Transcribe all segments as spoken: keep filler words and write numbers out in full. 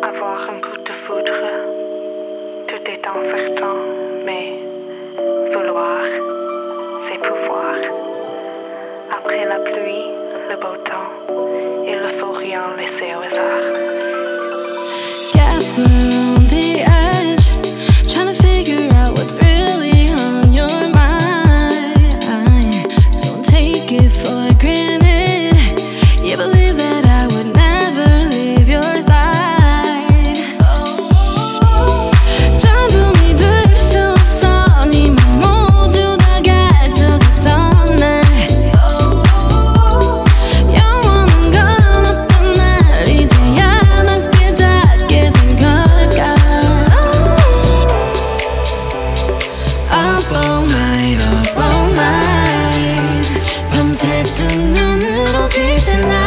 Avoir un coup de foudre, tout est enfertant, mais vouloir, c'est pouvoir. Après la pluie, le beau temps, et le faut rien laisser au hasard. Guess we're on the edge, trying to figure out what's really on your mind. Don't take it for granted, you believe that I would never leave your side. 전부 믿을 수 없어, 네 맘 모두 다 가져갔던 날. 영원한 건 없던 날, 이제야 난 깨닫게 된 걸까. Up all night, up all night, 밤새 뜬 눈으로 지새 난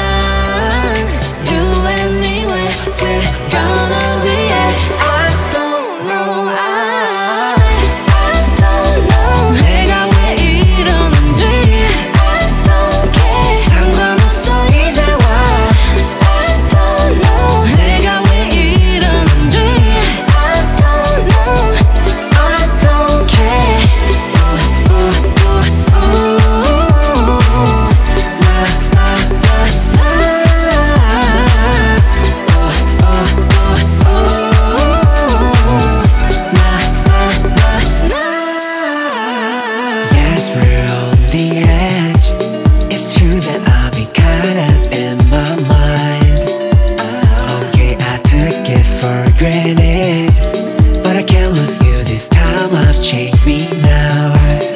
You and me, where we're gonna be at. I don't know, I, I don't know 내가 왜 이러는지. I don't care, 상관없어 이제와. I don't know 내가 왜 이러는지. I don't know, I don't care. Ooh, ooh, ooh, ooh. La, la, la, la. Ooh, ooh, ooh, ooh. La, la, la, la. Yes, we're on the edge. It's true that I'll be caught up in my mind. Okay, I took it for granted, but I can't lose you this time. I've changed me now.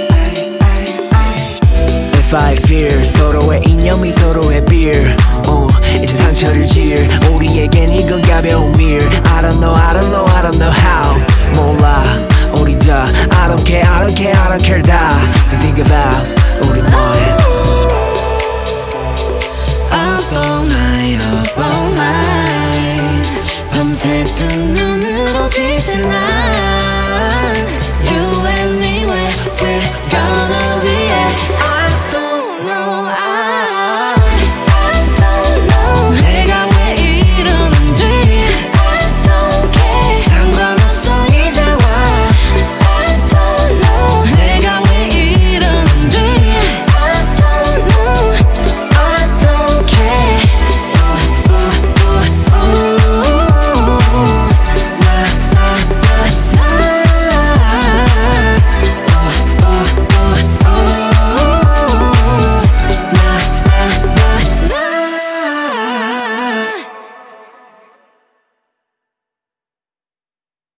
If I fear, 서로의 이념이 서로의 beer. 어, 이제 상처를 지을 우리에겐 이건 가벼운 일. I don't know, I don't know, I don't know how. 몰라, 우리 다 I don't care, I don't care, I don't care 다. Just think about 우리 뭐해. Up all night, up all night, 밤새 뜬 눈으로 지새 날